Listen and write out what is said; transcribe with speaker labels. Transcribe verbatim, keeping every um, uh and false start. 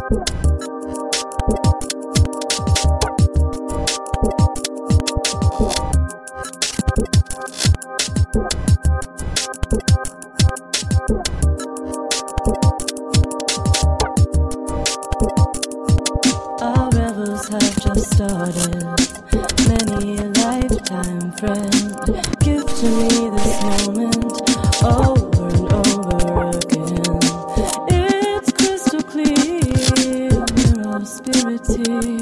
Speaker 1: Our revels have just started. Many a lifetime friend, give to me this moment over and over again. It's crystal clear, we're all spirity.